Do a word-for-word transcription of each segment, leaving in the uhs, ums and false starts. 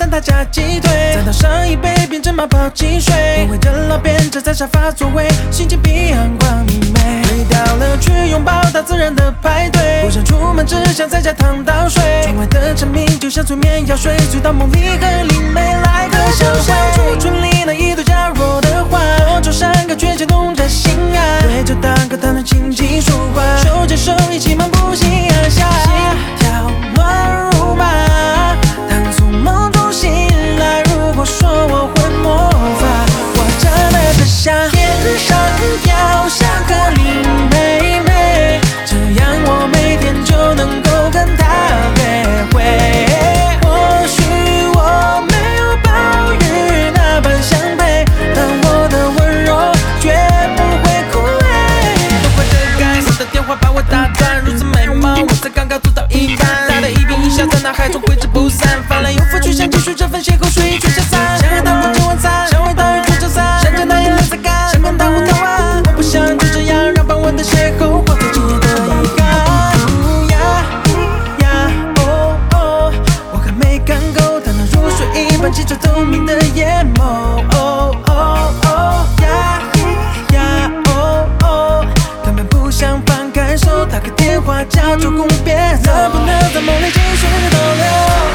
但他家鸡腿，再倒上一杯，变成马泡汽水。我围着老边站在沙发座位，心情比阳光明媚。回到了去拥抱大自然的派对，不想出门，只想在家躺倒睡。窗外的蝉鸣就像催眠药水，醉到梦里和灵媒来个相会。橱窗里那一朵娇弱的花，我抽山歌却牵动着心啊。对着大哥谈论琴棋书画，手牵手一起漫步夕阳下，心跳乱如麻。当从梦中醒来，如果说我会魔法，我真的只想天上掉下颗林妹妹，这样我每天就能够跟她约会。或许我没有暴雨那般相配，但我的温柔绝不会枯萎。都怪这该死的电话把我打断，如此美貌我才刚刚做到一半，他的一颦一笑在脑海中挥之不散，翻来又覆去想继续这份邂逅，水去消散。想和他共进晚餐，想为他与做早餐，想将他眼泪擦干，想跟他互动啊。我不想就这样让傍晚的邂逅化作今夜的遗憾。呜呀咿呀哦哦，我还没看够他那如水一般清澈透明的眼眸。哦哦哦呀咿呀哦哦，根本不想放开手，打个电话叫周公别走，能不能在梦里继续逗留？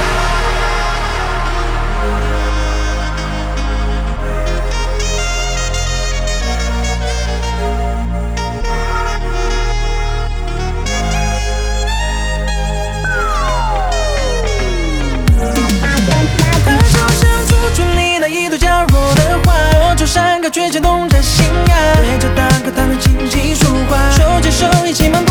就像个倔强动着心啊，对着大哥谈论琴棋书画，手牵手一起漫步。